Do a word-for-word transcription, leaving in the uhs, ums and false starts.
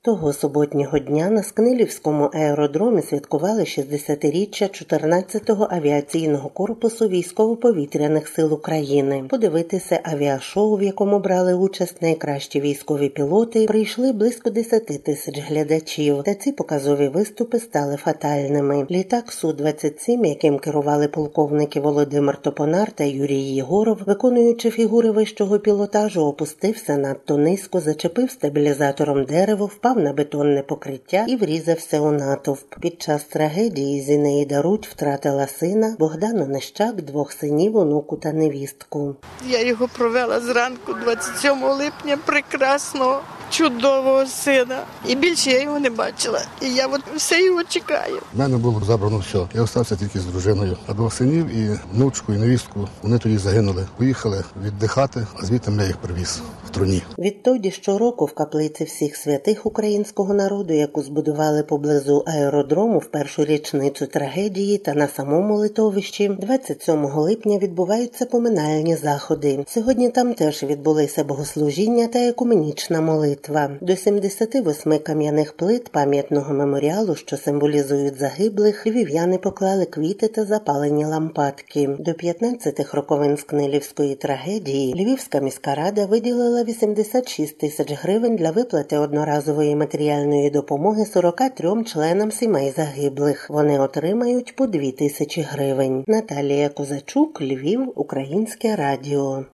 Того суботнього дня на Скнилівському аеродромі святкували шістдесятиріччя чотирнадцятого авіаційного корпусу Військово-повітряних сил України. Подивитися авіашоу, в якому брали участь найкращі військові пілоти, прийшли близько десяти тисяч глядачів. Та ці показові виступи стали фатальними. Літак Су двадцять сім, яким керували полковники Володимир Топонар та Юрій Єгоров, виконуючи фігури вищого пілотажу, опустився надто низько, зачепив стабілізатором дерево, впав на бетонне покриття і врізався у натовп. Під час трагедії Зінаїда Рудь втратила сина, Богдан Онищак – двох синів, онуку та невістку. Я його провела зранку двадцять сьомого липня, прекрасного, чудового сина. І більше я його не бачила. І я от все його чекаю. У мене було забрано все. Я залишився тільки з дружиною. А двох синів і внучку, і невістку, вони тоді загинули. Поїхали віддихати, а звідти я їх привіз в труні. Відтоді щороку в каплиці всіх святих українського народу, яку збудували поблизу аеродрому в першу річницю трагедії та на самому литовищі, двадцять сьомого липня відбуваються поминальні заходи. Сьогодні там теж відбулися богослужіння та екуменічна молитва. До сімдесяти восьми кам'яних плит пам'ятного меморіалу, що символізують загиблих, львів'яни поклали квіти та запалені лампадки. До п'ятнадцятих роковин Скнилівської трагедії Львівська міська рада виділила вісімдесят шість тисяч гривень для виплати одноразової матеріальної допомоги сорока трьом членам сімей загиблих. Вони отримають по дві тисячі гривень. Наталія Козачук, Львів, Українське радіо.